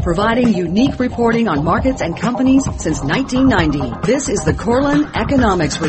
providing unique reporting on markets and companies since 1990. This is the Korelin Economics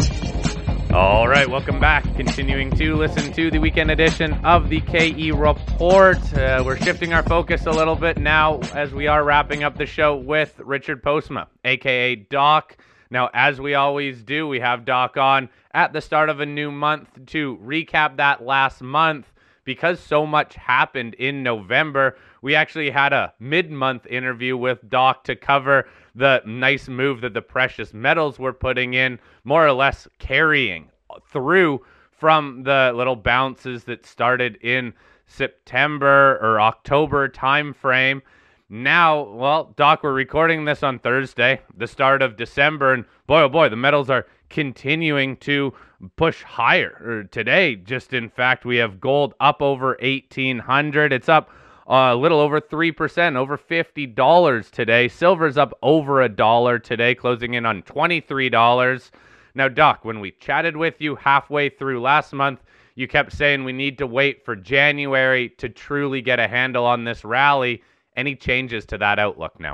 Report. All right, welcome back. Continuing to listen to the weekend edition of the KE Report. We're shifting our focus a little bit now as we are wrapping up the show with Richard Postma, a.k.a. Doc. Now, as we always do, we have Doc on at the start of a new month to recap that last month. Because so much happened in November, we actually had a mid-month interview with Doc to cover the nice move that the precious metals were putting in, more or less carrying through from the little bounces that started in September or October timeframe. Now, well, Doc, we're recording this on Thursday, the start of December, and boy, oh boy, the metals are continuing to push higher. Today, just in fact, we have gold up over 1,800. It's up a little over 3%, over $50 today. Silver's up over $1 today, closing in on $23. Now, Doc, when we chatted with you halfway through last month, you kept saying we need to wait for January to truly get a handle on this rally. Any changes to that outlook now?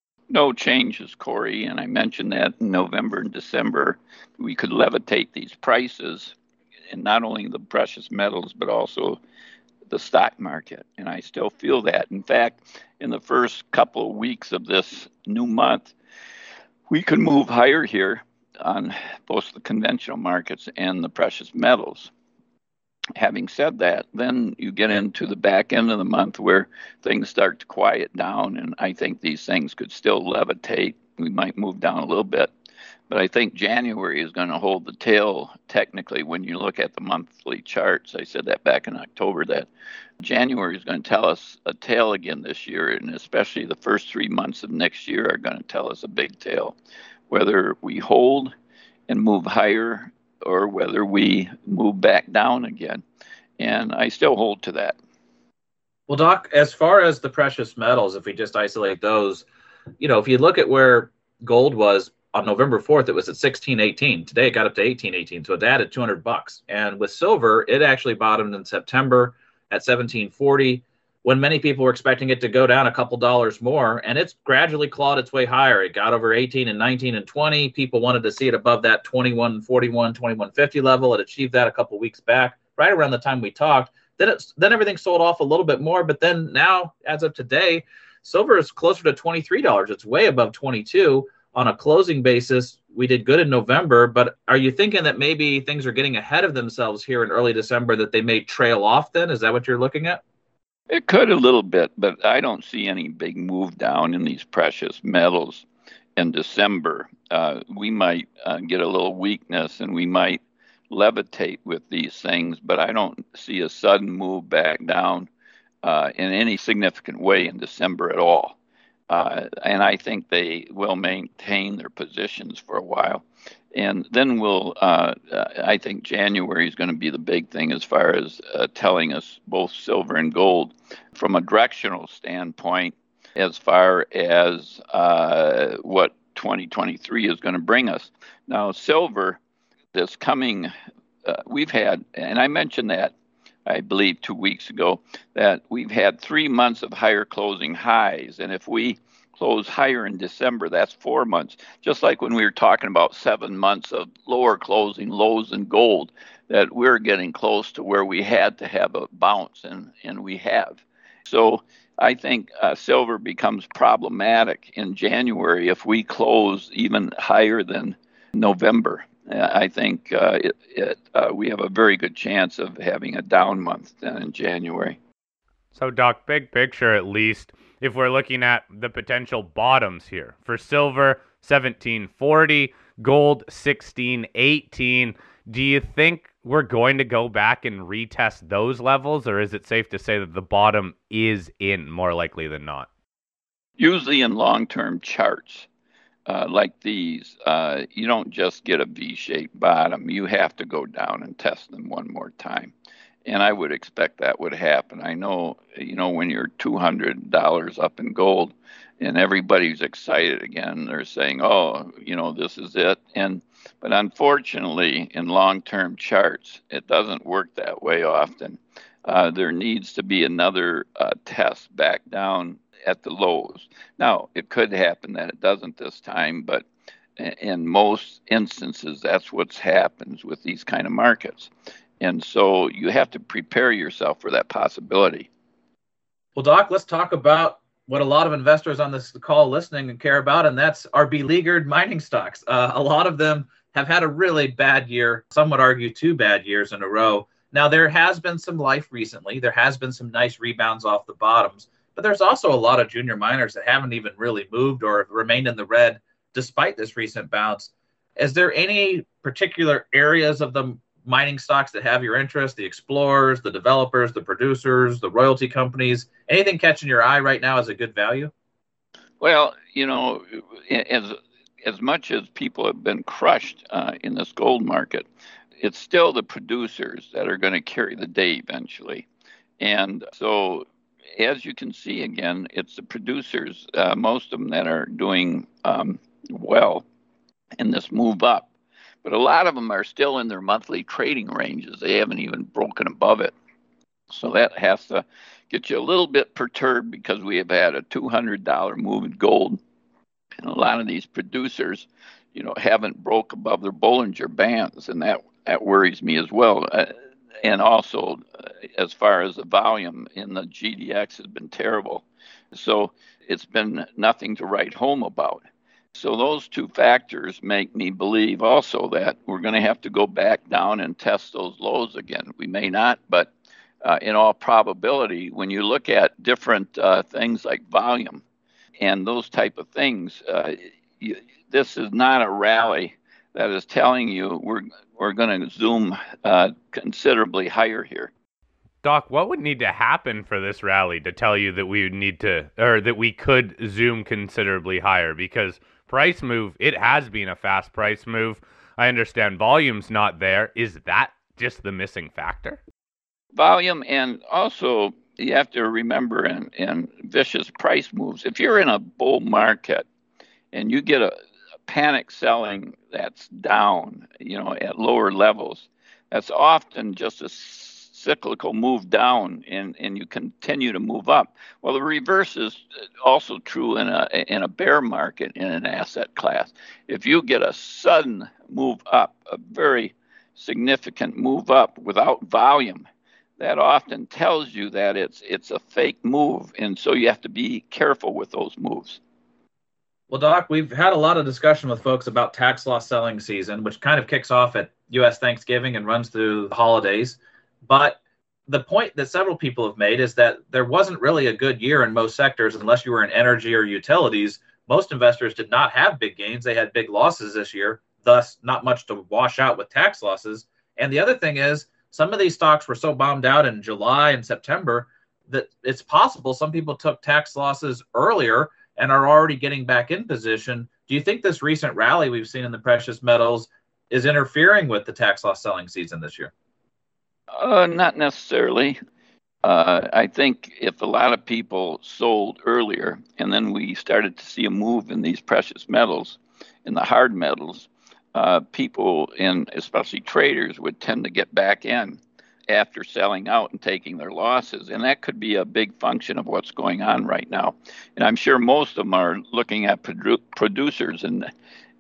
No changes, Corey, and I mentioned that in November and December we could levitate these prices, and not only the precious metals but also the stock market, and I still feel that. In fact, in the first couple of weeks of this new month, we could move higher here on both the conventional markets and the precious metals. Having said that, then you get into the back end of the month where things start to quiet down, and I think these things could still levitate. We might move down a little bit, but I think January is going to hold the tail technically when you look at the monthly charts. I said that back in October, that January is going to tell us a tail again this year, and especially the first 3 months of next year are going to tell us a big tail. Whether we hold and move higher or whether we move back down again. And I still hold to that. Well, Doc, as far as the precious metals, if we just isolate those, if you look at where gold was on November 4th, it was at 1618. Today it got up to 1818, so it added $200. And with silver, it actually bottomed in September at 1740, when many people were expecting it to go down a couple dollars more, and it's gradually clawed its way higher. It got over 18 and 19 and 20. People wanted to see it above that 2141, 2150 level. It achieved that a couple weeks back, right around the time we talked. Then everything sold off a little bit more, but then now, as of today, silver is closer to $23. It's way above 22 on a closing basis. We did good in November, but are you thinking that maybe things are getting ahead of themselves here in early December, that they may trail off then? Is that what you're looking at? It could a little bit, but I don't see any big move down in these precious metals in December. We might get a little weakness and we might levitate with these things, but I don't see a sudden move back down in any significant way in December at all. And I think they will maintain their positions for a while. And then I think January is going to be the big thing as far as telling us both silver and gold from a directional standpoint as far as what 2023 is going to bring us. Now, silver, this coming, we've had, and I mentioned that, I believe 2 weeks ago, that we've had 3 months of higher closing highs. And if we close higher in December, that's 4 months. Just like when we were talking about 7 months of lower closing lows in gold, that we're getting close to where we had to have a bounce, and we have. So I think silver becomes problematic in January if we close even higher than November. I think we have a very good chance of having a down month then in January. So, Doc, big picture at least, if we're looking at the potential bottoms here, for silver, 1740, gold, 1618, do you think we're going to go back and retest those levels, or is it safe to say that the bottom is in more likely than not? Usually in long-term charts like these, you don't just get a V-shaped bottom. You have to go down and test them one more time. And I would expect that would happen. I know, when you're $200 up in gold and everybody's excited again, they're saying, oh, this is it. But unfortunately, in long-term charts, it doesn't work that way often. There needs to be another test back down at the lows. Now, it could happen that it doesn't this time, but in most instances, that's what happens with these kind of markets. And so you have to prepare yourself for that possibility. Well, Doc, let's talk about what a lot of investors on this call listening and care about, and that's our beleaguered mining stocks. A lot of them have had a really bad year. Some would argue 2 bad years in a row. Now, there has been some life recently. There has been some nice rebounds off the bottoms, but there's also a lot of junior miners that haven't even really moved or have remained in the red despite this recent bounce. Is there any particular areas of the mining stocks that have your interest? The explorers, the developers, the producers, the royalty companies, anything catching your eye right now as a good value? Well, as much as people have been crushed in this gold market, it's still the producers that are going to carry the day eventually. And so, as you can see, again, it's the producers, most of them that are doing well in this move up. But a lot of them are still in their monthly trading ranges. They haven't even broken above it. So that has to get you a little bit perturbed because we have had a $200 move in gold. And a lot of these producers, haven't broke above their Bollinger Bands. And that worries me as well. And also, as far as the volume in the GDX has been terrible. So it's been nothing to write home about. So those 2 factors make me believe also that we're going to have to go back down and test those lows again. We may not, but in all probability, when you look at different things like volume and those type of things, this is not a rally that is telling you we're going to zoom considerably higher here. Doc, what would need to happen for this rally to tell you that we would need to, or that we could zoom considerably higher? Because price move, it has been a fast price move. I understand volume's not there. Is that just the missing factor? Volume, and also you have to remember in vicious price moves, if you're in a bull market and you get a panic selling that's down, at lower levels, that's often just a cyclical move down and you continue to move up. Well, the reverse is also true in a bear market in an asset class. If you get a sudden move up, a very significant move up without volume, that often tells you that it's a fake move. And so you have to be careful with those moves. Well, Doc, we've had a lot of discussion with folks about tax loss selling season, which kind of kicks off at U.S. Thanksgiving and runs through the holidays. But the point that several people have made is that there wasn't really a good year in most sectors unless you were in energy or utilities. Most investors did not have big gains. They had big losses this year, thus not much to wash out with tax losses. And the other thing is some of these stocks were so bombed out in July and September that it's possible some people took tax losses earlier and are already getting back in position. Do you think this recent rally we've seen in the precious metals is interfering with the tax loss selling season this year? Not necessarily. I think if a lot of people sold earlier and then we started to see a move in these precious metals, in the hard metals, people, and especially traders, would tend to get back in after selling out and taking their losses. And that could be a big function of what's going on right now. And I'm sure most of them are looking at producers and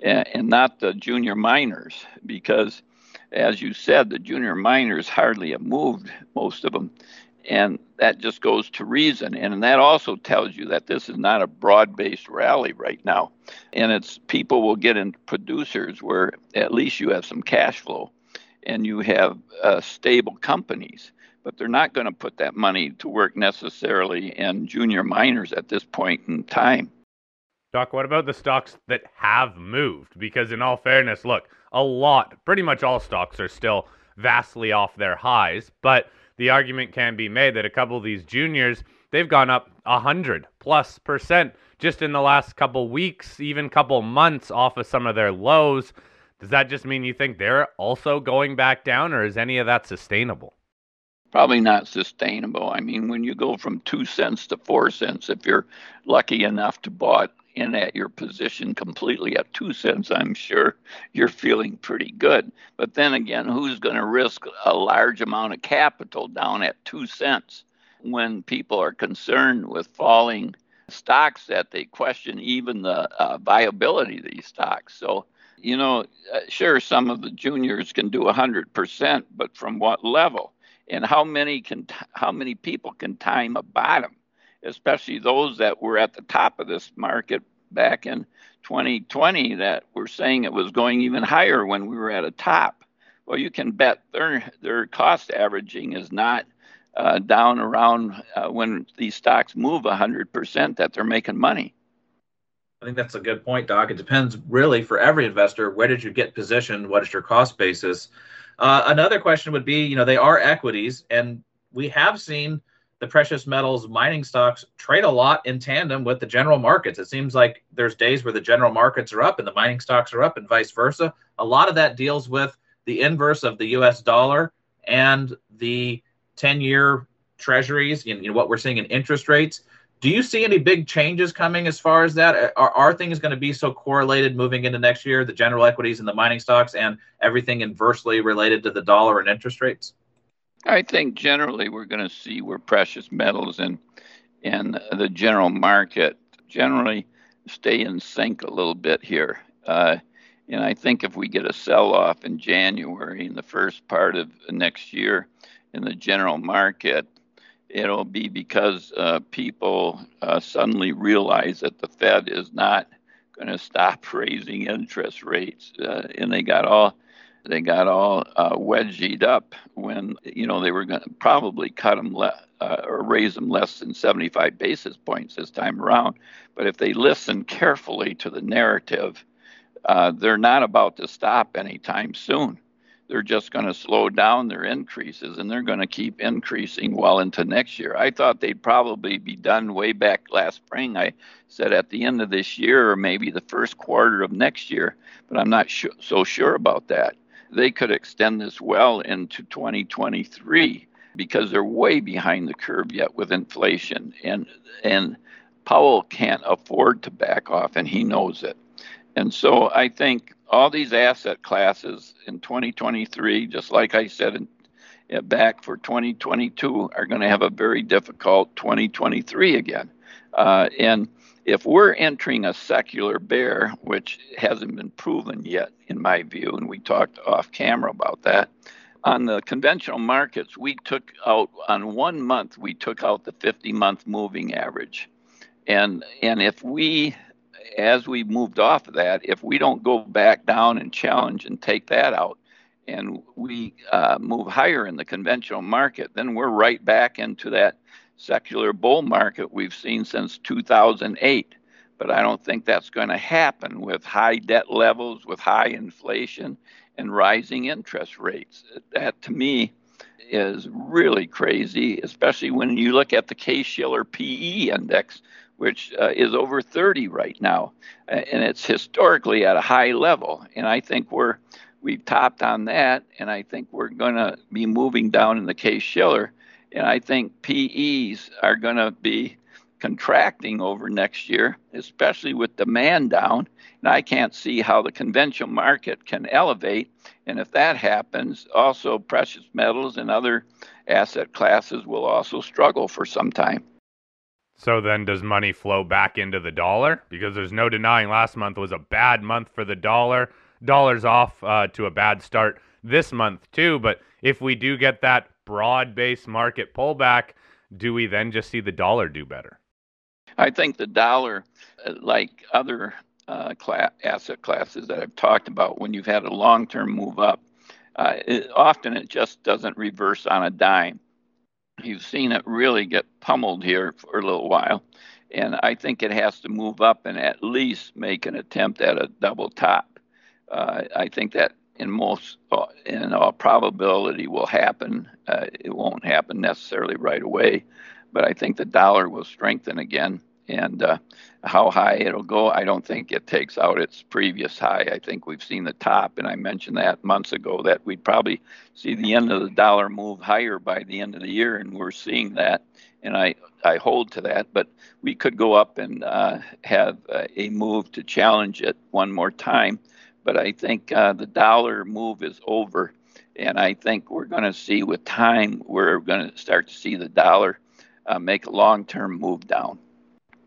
not the junior miners, because as you said, the junior miners hardly have moved, most of them. And that just goes to reason. And that also tells you that this is not a broad-based rally right now. And it's people will get in producers where at least you have some cash flow and you have stable companies. But they're not going to put that money to work necessarily in junior miners at this point in time. Doc, what about the stocks that have moved? Because in all fairness, look, pretty much all stocks are still vastly off their highs, but the argument can be made that a couple of these juniors, they've gone up 100+% just in the last couple weeks, even couple months off of some of their lows. Does that just mean you think they're also going back down, or is any of that sustainable? Probably not sustainable. I mean, when you go from 2 cents to 4 cents, if you're lucky enough to bought in at your position completely at 2 cents, I'm sure you're feeling pretty good. But then again, who's going to risk a large amount of capital down at 2 cents when people are concerned with falling stocks that they question even the viability of these stocks. So, sure, some of the juniors can do 100%, but from what level? And how many people can time a bottom, especially those that were at the top of this market back in 2020 that were saying it was going even higher when we were at a top. Well, you can bet their cost averaging is not down around when these stocks move 100% that they're making money. I think that's a good point, Doc. It depends really for every investor. Where did you get positioned? What is your cost basis? Another question would be, they are equities, and we have seen the precious metals mining stocks trade a lot in tandem with the general markets. It seems like there's days where the general markets are up and the mining stocks are up and vice versa. A lot of that deals with the inverse of the US dollar and the 10-year treasuries, what we're seeing in interest rates. Do you see any big changes coming as far as that? Are things going to be so correlated moving into next year, the general equities and the mining stocks and everything inversely related to the dollar and interest rates? I think generally we're going to see where precious metals and the general market generally stay in sync a little bit here. And I think if we get a sell-off in January in the first part of next year in the general market, it'll be because people suddenly realize that the Fed is not going to stop raising interest rates, and they got all wedgied up when they were going to probably cut them or raise them less than 75 basis points this time around. But if they listen carefully to the narrative, they're not about to stop anytime soon. They're just going to slow down their increases, and they're going to keep increasing well into next year. I thought they'd probably be done way back last spring. I said at the end of this year or maybe the first quarter of next year, but I'm not so sure about that. They could extend this well into 2023 because they're way behind the curve yet with inflation, and Powell can't afford to back off, and he knows it. And so I think all these asset classes in 2023, just like I said back for 2022, are going to have a very difficult 2023 again. And if we're entering a secular bear, which hasn't been proven yet, in my view, and we talked off camera about that, on the conventional markets, we took out, on 1 month, we took out the 50-month moving average. And if we, as we moved off of that, if we don't go back down and challenge and take that out, and we move higher in the conventional market, then we're right back into that secular bull market we've seen since 2008. But I don't think that's going to happen with high debt levels, with high inflation, and rising interest rates. That, to me, is really crazy, especially when you look at the Case-Shiller PE index, which is over 30 right now, and it's historically at a high level. And I think we've topped on that, and I think we're going to be moving down in the Case-Shiller, and I think PEs are going to be contracting over next year, especially with demand down, and I can't see how the conventional market can elevate. And if that happens, also precious metals and other asset classes will also struggle for some time. So then does money flow back into the dollar? Because there's no denying last month was a bad month for the dollar. Dollar's off to a bad start this month too. But if we do get that broad-based market pullback, do we then just see the dollar do better? I think the dollar, like other asset classes that I've talked about, when you've had a long-term move up, often it just doesn't reverse on a dime. You've seen it really get pummeled here for a little while, and I think it has to move up and at least make an attempt at a double top. I think that in all probability will happen. It won't happen necessarily right away, but I think the dollar will strengthen again. And how high it'll go, I don't think it takes out its previous high. I think we've seen the top, and I mentioned that months ago, that we'd probably see the end of the dollar move higher by the end of the year, and we're seeing that, and I hold to that. But we could go up and have a move to challenge it one more time. But I think the dollar move is over, and I think we're going to see with time, we're going to start to see the dollar make a long-term move down.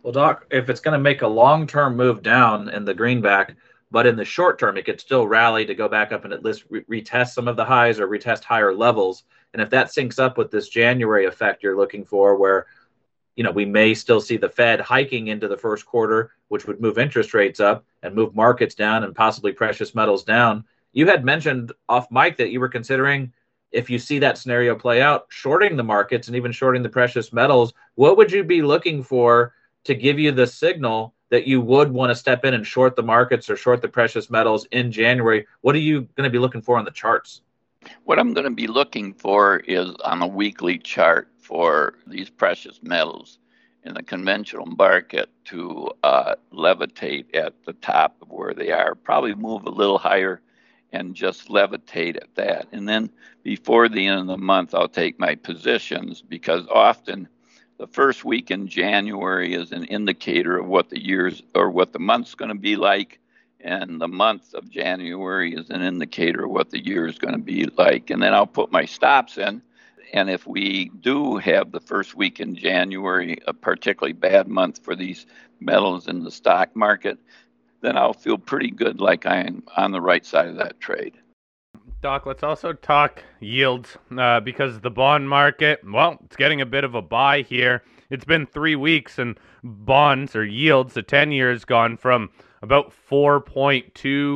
Well, Doc, if it's going to make a long-term move down in the greenback, but in the short term, it could still rally to go back up and at least retest some of the highs or retest higher levels. And if that syncs up with this January effect you're looking for, where we may still see the Fed hiking into the first quarter, which would move interest rates up and move markets down and possibly precious metals down. You had mentioned off mic that you were considering, if you see that scenario play out, shorting the markets and even shorting the precious metals. What would you be looking for to give you the signal that you would want to step in and short the markets or short the precious metals in January? What are you going to be looking for on the charts? What I'm going to be looking for is on a weekly chart for these precious metals in the conventional market to levitate at the top of where they are, probably move a little higher and just levitate at that. And then before the end of the month, I'll take my positions, because often the first week in January is an indicator of what the year's or what the month's going to be like. And the month of January is an indicator of what the year is going to be like. And then I'll put my stops in. And if we do have the first week in January a particularly bad month for these metals in the stock market, then I'll feel pretty good like I'm on the right side of that trade. Doc, let's also talk yields because the bond market, well, it's getting a bit of a buy here. It's been 3 weeks and bonds or yields, the 10-year has gone from about 4.2,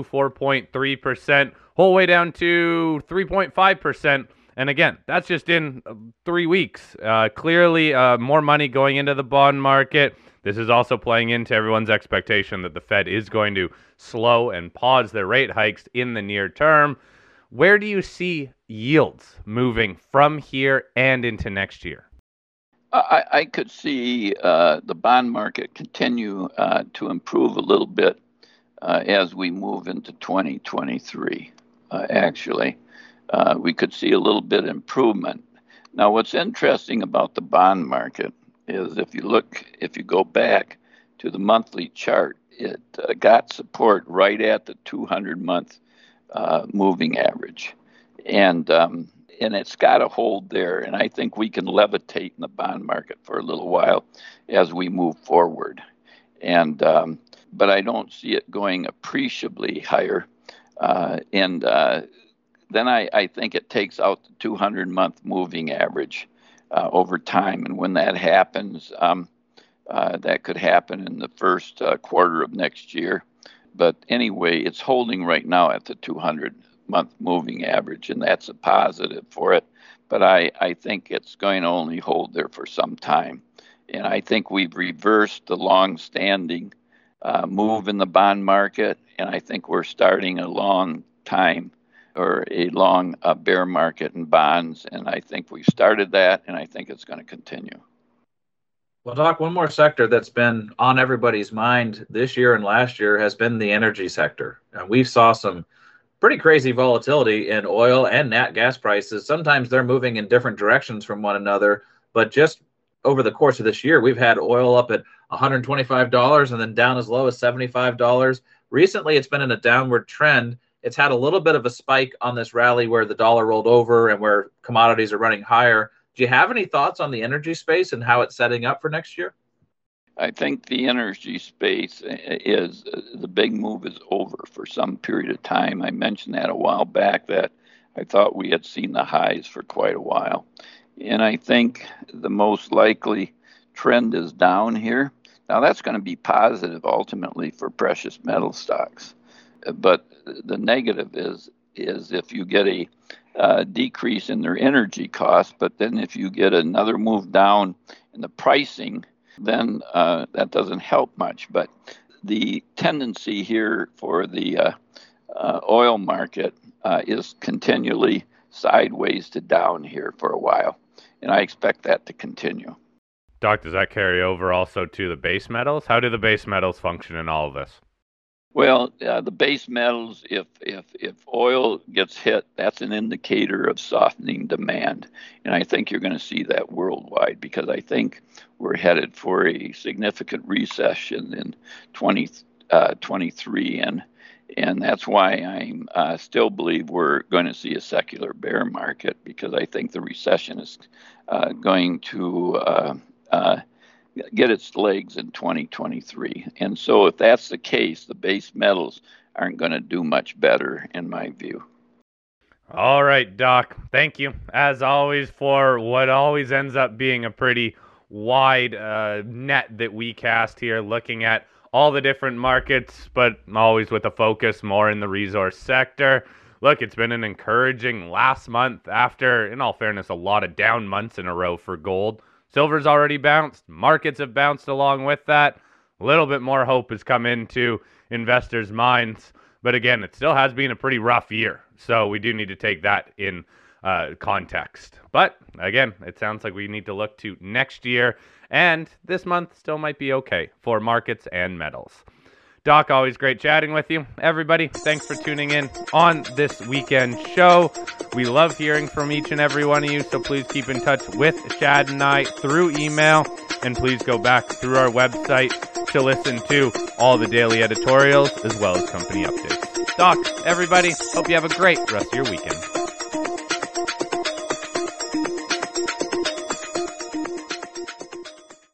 4.3%, whole way down to 3.5%. And again, that's just in 3 weeks. Clearly, more money going into the bond market. This is also playing into everyone's expectation that the Fed is going to slow and pause their rate hikes in the near term. Where do you see yields moving from here and into next year? I could see the bond market continue to improve a little bit as we move into 2023. Actually, we could see a little bit improvement. Now, what's interesting about the bond market is if you go back to the monthly chart, it got support right at the 200-month moving average, and it's got to hold there. And I think we can levitate in the bond market for a little while as we move forward. And but I don't see it going appreciably higher. And then I think it takes out the 200-month moving average over time. And when that happens, that could happen in the first quarter of next year. But anyway, it's holding right now at the 200-month moving average, and that's a positive for it. But I think it's going to only hold there for some time. And I think we've reversed the long-standing move in the bond market, and I think we're starting a long time or a long bear market in bonds. And I think we've started that, and I think it's going to continue. Well, Doc, one more sector that's been on everybody's mind this year and last year has been the energy sector. And we saw some pretty crazy volatility in oil and nat gas prices. Sometimes they're moving in different directions from one another, but just over the course of this year, we've had oil up at $125 and then down as low as $75. Recently, it's been in a downward trend. It's had a little bit of a spike on this rally where the dollar rolled over and where commodities are running higher. Do you have any thoughts on the energy space and how it's setting up for next year? I think the energy space is the big move is over for some period of time. I mentioned that a while back that I thought we had seen the highs for quite a while. And I think the most likely trend is down here. Now, that's going to be positive ultimately for precious metal stocks. But the negative is if you get a decrease in their energy costs, but then if you get another move down in the pricing, then that doesn't help much. But the tendency here for the oil market is continually sideways to down here for a while, and I expect that to continue. Doc, does that carry over also to the base metals? How do the base metals function in all of this? Well, the base metals, if oil gets hit, that's an indicator of softening demand. And I think you're going to see that worldwide, because I think we're headed for a significant recession in 2023. And that's why I still believe we're going to see a secular bear market, because I think the recession is going to get its legs in 2023. And so if that's the case, the base metals aren't going to do much better in my view. All right, Doc. Thank you, as always, for what always ends up being a pretty wide net that we cast here, looking at all the different markets, but always with a focus more in the resource sector. Look, it's been an encouraging last month after, in all fairness, a lot of down months in a row for gold. Silver's already bounced. Markets have bounced along with that. A little bit more hope has come into investors' minds. But again, it still has been a pretty rough year. So we do need to take that in context. But again, it sounds like we need to look to next year. And this month still might be okay for markets and metals. Doc, always great chatting with you. Everybody, thanks for tuning in on this weekend show. We love hearing from each and every one of you, so please keep in touch with Shad and I through email, and please go back through our website to listen to all the daily editorials as well as company updates. Doc, everybody, hope you have a great rest of your weekend.